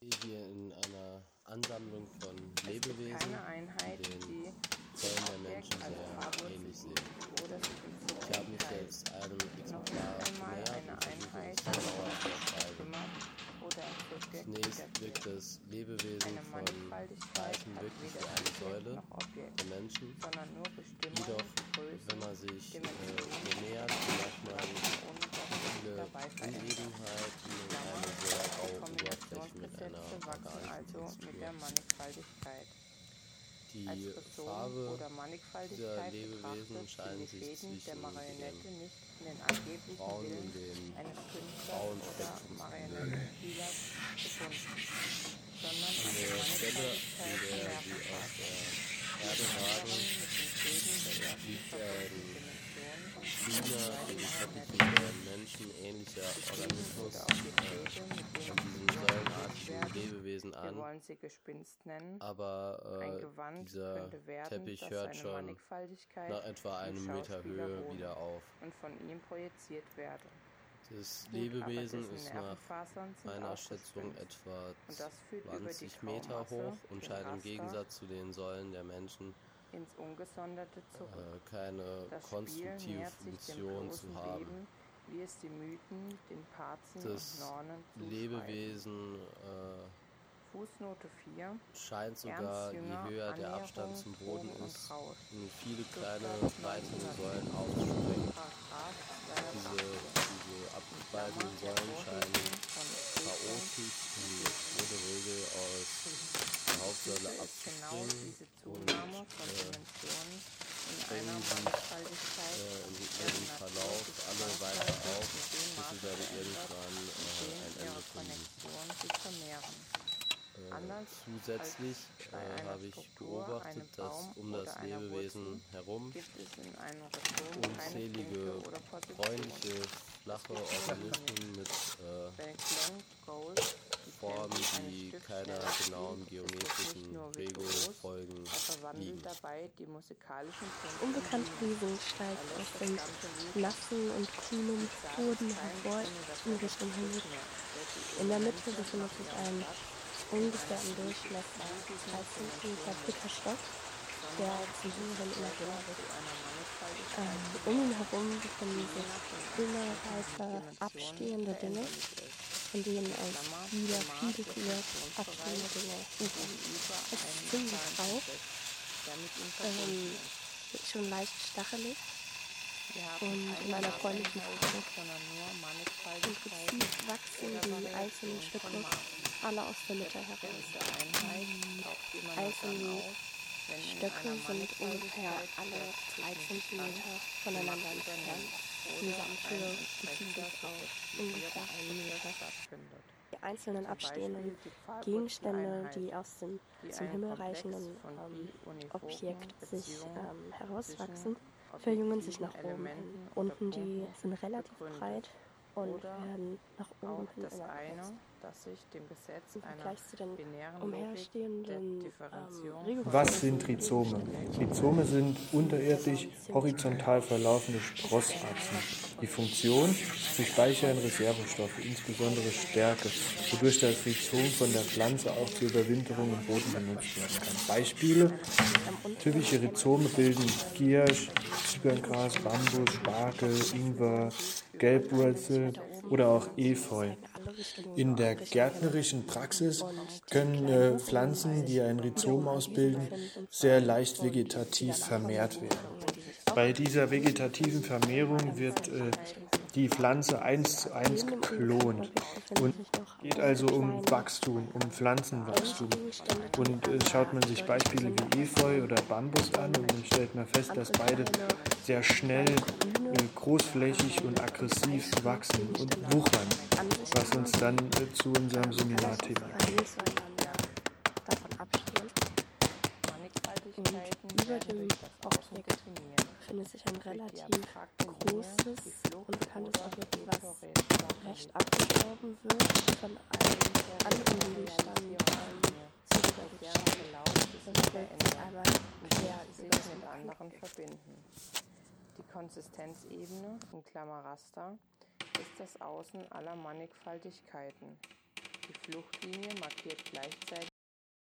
Hier in einer Ansammlung von Es gibt Lebewesen, keine Einheit, die die den Zellen der Objekt Menschen als sehr Paarwurzel ähnlich sehen. sieht oder sich in Ich Zukunft habe mich teilt. jetzt einem Noch Exemplar nicht einmal genähert eine und versuche Einheit, es die genauer zu sich beschreiben. kümmert oder ein Subjekt Zunächst wirkt wiederkäme. das Lebewesen Eine von Mannigfaltigkeit Weitem hat wirklich weder wie eine Subjekt Säule noch Objekt, der Menschen. sondern nur Bestimmung, Jedoch, Größe, wenn man sich Dimension, ihr nähert, merkt man ohne dass sich viele dabei verändert. Unebenheiten und Klammer, eine sehr die raue Oberfläche mit einer Kombinationsgesetze wachsen organischen also mit der Textur. Mannigfaltigkeit. Als Die Rhizom Farbe oder dieser Mannigfaltigkeit Lebewesen betrachtet, scheint sind die sich Fäden der zwischen Marionette dem nicht in den angeblichen braunen Willen und dem eines Künstlers grauen oder Spektrum zu bewegen. Marionettenspielers gebunden, sondern An eine der Stelle, Mannigfaltigkeit an von der sie aus Nervenfasern, der die Erde anderen ragen, mit den Fäden der ersten liegt verbundenen ein Dimension grüner, der dem Marionette Köpfchen der sind. Menschen ähnlicher Die Fäden Organismus oder auch die Drähte, mit von denen diesen Figuren bewegt säulenartigen werden, Lebewesen wir an, wollen sie Gespinst nennen. Ein aber Gewand dieser könnte werden, Teppich das hört seine schon Mannigfaltigkeit nach etwa im einem Meter Schauspieler Höhe wohne wieder auf. und von ihm projiziert werde. Das Gut, aber Lebewesen dessen ist nach Nervenfasern sind meiner auch Schätzung Gespinst. etwa Und das führt über die 20 Meter Graumasse, hoch und den scheint im Raster, Gegensatz zu den Säulen der Menschen ins Ungesonderte zurück. keine Das Spiel konstruktive nähert sich dem Funktion zu bloßen haben. Leben, wie es die Mythen, den Parzen Das und Nornen zuschreiben. Lebewesen Fußnote 4. scheint sogar, Ernst je Jünger, höher der Annäherung, Abstand zum Boden Drogen und ist, Rausch. in viele kleine Stuttgart weitere 1900. Säulen aufzuspringen. Paragraph Diese 218. abgespaltenen Säulen scheinen chaotisch und ohne Regel aus der Hauptsäule ist genau abzuspringen diese und Zunahme von Dimensionen in einer springen sich Mannigfaltigkeit, in ihrem Verlauf alle weiter auf, bis sie dann irgendwann in ein denen Ende ihre finden. Konnektionen sich vermehren. Anders Zusätzlich als bei einer habe ich Struktur, beobachtet, einem dass Baum um oder das einer Lebewesen Wurzel herum gibt es in einem Rhizom keine unzählige Punkte oder Positionen. bräunliche, flache Organismen mit Wenn Glenn Gould die Formen, Grenzen eines die Stücks keiner schneller genauen ziehen, ist es nicht geometrischen nur Regeln virtuos, folgen, er verwandelt liegen. dabei die musikalischen Punkte Unbekannte Riesen steigt aus den nassen und grünen Boden hervor in Richtung Himmel. In der Mitte befindet sich ein ungefähr im Durchmesser 3 cm dicker Stock, der zum höheren Inneren wird. Um ihn herum befinden sich dünne, weiße, abstehende Dinge, von denen aus wieder viele abstehende Dinge ufern. Es ist ziemlich grau, schon leicht stachelig und in einer bräunlichen Farbe. Im Prinzip wachsen die einzelnen Stücke alle aus der Mitte heraus. Die einzelnen Stöcke sind ungefähr alle 3 cm voneinander entfernt. Die Gesamthöhe bezieht sich auf ungefähr 1 Meter. Die einzelnen abstehenden Gegenstände, die aus dem zum Himmel reichenden Objekt sich herauswachsen, verjüngen sich nach oben hin. Unten die sind relativ breit und werden nach oben hin immer kürzer. Im Vergleich zu den umherstehenden Regeln. Was sind Rhizome? Rhizome sind unterirdisch horizontal verlaufende Sprossachsen. Die Funktion: Sie speichern Reservestoffe, insbesondere Stärke, wodurch das Rhizom von der Pflanze auch zur Überwinterung im Boden benutzt werden kann. Beispiele: Typische Rhizome bilden Giersch, Ziegerngras, Bambus, Spargel, Ingwer, Gelbwurzel oder auch Efeu. In der gärtnerischen Praxis können Pflanzen, die ein Rhizom ausbilden, sehr leicht vegetativ vermehrt werden. Bei dieser vegetativen Vermehrung wird die Pflanze 1:1 geklont und geht also um Wachstum, um Pflanzenwachstum. Und schaut man sich Beispiele wie Efeu oder Bambus an und dann stellt man fest, dass beide sehr schnell, großflächig und aggressiv wachsen und wuchern, was uns dann zu unserem Seminarthema bringt. Und über dem Objekt befindet sich ein relativ großes, unbekanntes Objekt, was recht abgestorben wird von einem anderen Gegenstand zu dieser Gegenstand. Das wird sich einmal quer über das Objekt. Die Konsistenzebene, in Klammer Raster, ist das Außen aller Mannigfaltigkeiten. Die Fluchtlinie markiert gleichzeitig